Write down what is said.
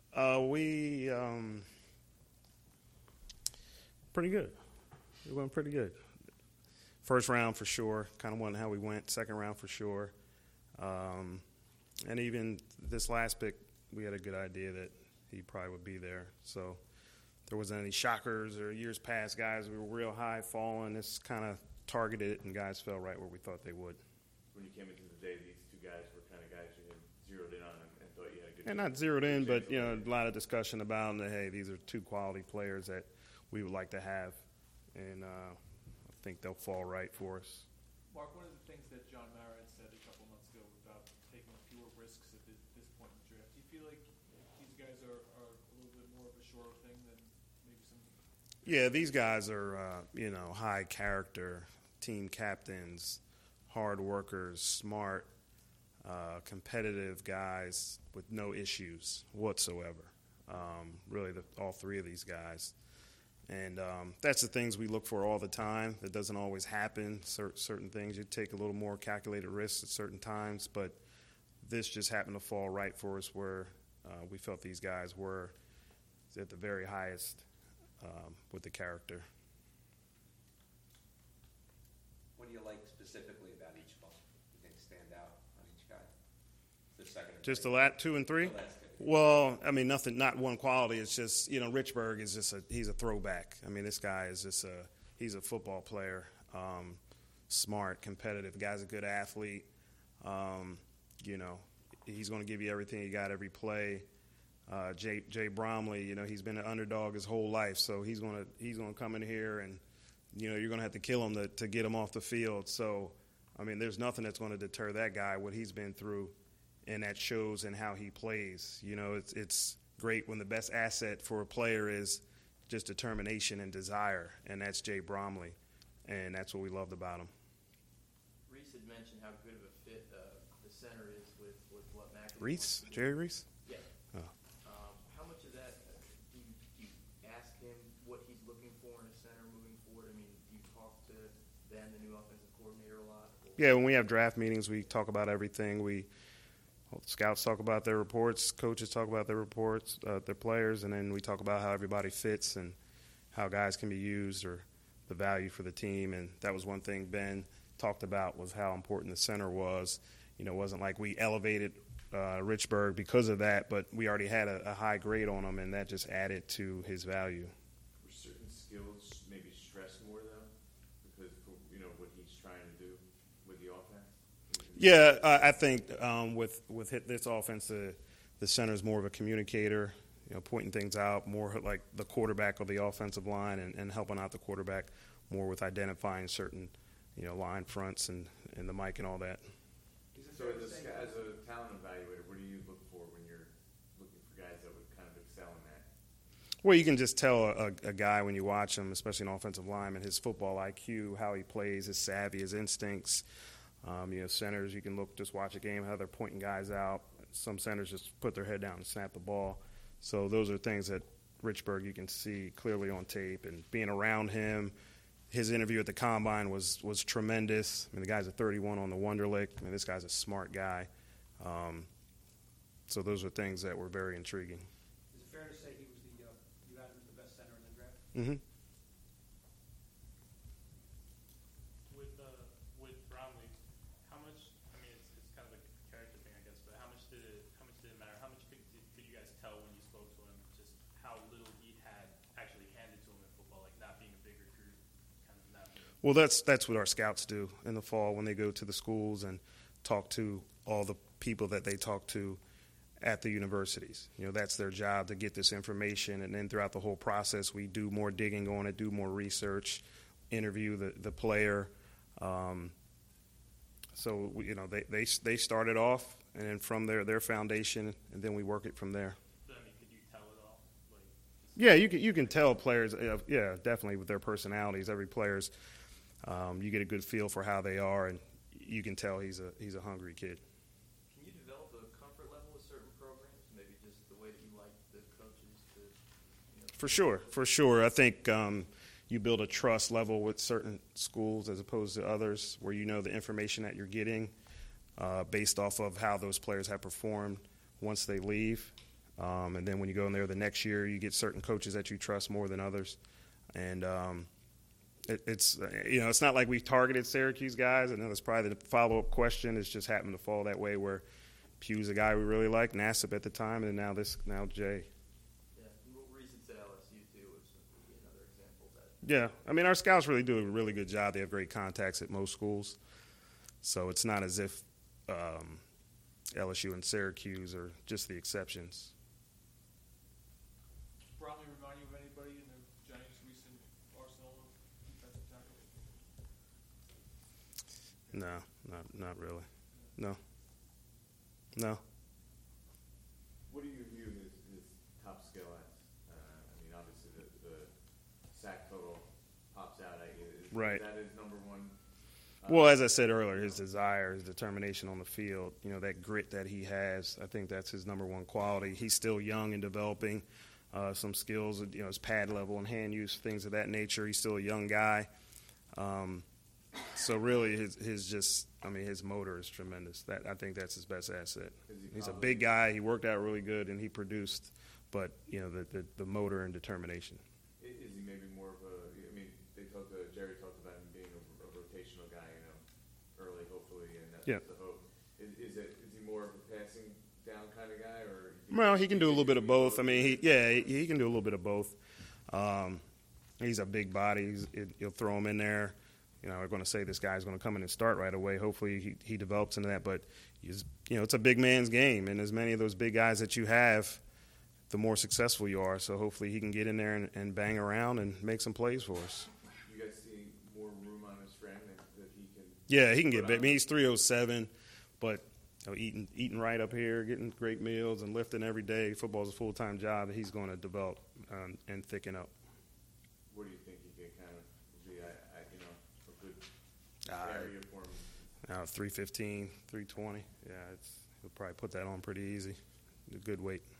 We pretty good. We went pretty good. First round for sure. Kind of wasn't how we went. Second round for sure. And even this last pick, we had a good idea that he probably would be there. So there wasn't any shockers or years past guys. We were real high falling. This kind of targeted it, and guys fell right where we thought they would. When you came into the day, these two guys were kind of guys you had zeroed in on and thought you had a good. And not zeroed in, but a lot of discussion about them. That hey, these are two quality players that we would like to have, and I think they'll fall right for us. Mark, one of the things that John Mara had said a couple months ago about taking fewer risks at this point in the draft, do you feel like these guys are a little bit more of a sure thing than maybe some? Yeah, these guys are high character, team captains, hard workers, smart, competitive guys with no issues whatsoever. Really, all three of these guys. And that's the things we look for all the time. That doesn't always happen. Certain things you take a little more calculated risks at certain times, but this just happened to fall right for us where we felt these guys were at the very highest with the character. What do you like specifically about each one? You think stand out on each guy? The second. Just the last 2 and 3. The last two. Well, I mean, nothing. Not one quality. It's just Richburg is just he's a throwback. I mean, this guy is just he's a football player, smart, competitive. The guy's a good athlete. He's going to give you everything he got every play. Jay Bromley, he's been an underdog his whole life, so he's going to come in here and you're going to have to kill him to get him off the field. So, I mean, there's nothing that's going to deter that guy, what he's been through, and that shows in how he plays. It's great when the best asset for a player is just determination and desire, and that's Jay Bromley, and that's what we loved about him. Reese had mentioned how good of a fit the center is with what Mac. Reese? Jerry Reese? Yeah. Oh. How much of that do you ask him what he's looking for in a center moving forward? I mean, do you talk to Ben, the new offensive coordinator, a lot? Yeah, when we have draft meetings, we talk about everything. Scouts talk about their reports, coaches talk about their reports, their players, and then we talk about how everybody fits and how guys can be used or the value for the team. And that was one thing Ben talked about was how important the center was. It wasn't like we elevated Richburg because of that, but we already had a high grade on him, and that just added to his value. Were certain skills maybe stressed more, though, because what he's trying to do with the offense? Yeah, I think with this offense, the center's more of a communicator, pointing things out, more like the quarterback of the offensive line and helping out the quarterback more with identifying certain, line fronts and the mic and all that. So as a talent evaluator, what do you look for when you're looking for guys that would kind of excel in that? Well, you can just tell a guy when you watch him, especially an offensive lineman, his football IQ, how he plays, his savvy, his instincts. Centers, you can watch a game, how they're pointing guys out. Some centers just put their head down and snap the ball. So those are things that Richburg you can see clearly on tape. And being around him, his interview at the Combine was tremendous. I mean, the guy's a 31 on the Wonderlic. I mean, this guy's a smart guy. So those are things that were very intriguing. Is it fair to say he was you had him as the best center in the draft? Mm-hmm. With Bromley, how much? I mean, it's kind of a character thing, I guess. But how much did it matter? How much could you guys tell when you spoke to him? Just how little he had actually handed to him in football, like not being a big recruit, kind of not being. Well, that's what our scouts do in the fall when they go to the schools and talk to all the people that they talk to at the universities. That's their job to get this information, and then throughout the whole process, we do more digging on it, do more research, interview the player. So they started off, and then from their foundation, and then we work it from there. So, I mean, could you tell it all? Yeah, you can tell players. Yeah, definitely with their personalities. Every player's you get a good feel for how they are, and you can tell he's a hungry kid. Can you develop a comfort level with certain programs? Maybe just the way that you like the coaches to. For sure. I think you build a trust level with certain schools as opposed to others, where the information that you're getting based off of how those players have performed once they leave. And then when you go in there the next year, you get certain coaches that you trust more than others. And it's it's not like we targeted Syracuse guys. I know that's probably the follow-up question. It's just happened to fall that way where Pugh's a guy we really liked, Nassib at the time, and now Jay. Yeah, and recent at LSU too would be another example of that. Yeah, I mean, our scouts really do a really good job. They have great contacts at most schools. So it's not as if LSU and Syracuse are just the exceptions. Bromley remind you of anybody in the Giants' recent arsenal of defensive tackles? No, not really. No. What do you view his top skill as? I mean, obviously the sack total pops out at you. Right. Is that his number one? Well, as I said earlier, his desire, his determination on the field, that grit that he has, I think that's his number one quality. He's still young and developing some skills, his pad level and hand use, things of that nature. He's still a young guy. So really his motor is tremendous. I think that's his best asset. He's a big guy. He worked out really good and he produced, but the motor and determination. Is he maybe more of Jerry talked about him being a rotational guy, early hopefully, and that's the hope. Is he more of a passing down kind of guy, or? Well, he can do a little bit of both. I mean, he can do a little bit of both. He's a big body. You'll throw him in there. We're going to say this guy's going to come in and start right away. Hopefully he develops into that. But, it's a big man's game. And as many of those big guys that you have, the more successful you are. So hopefully he can get in there and bang around and make some plays for us. You guys see more room on his frame that he can? Yeah, he can get big. I mean, he's 307, but eating right up here, getting great meals and lifting every day. Football's a full-time job. He's going to develop and thicken up. What do you think he can kind of be, a good area for him? 315, 320. Yeah, he'll probably put that on pretty easy. A good weight.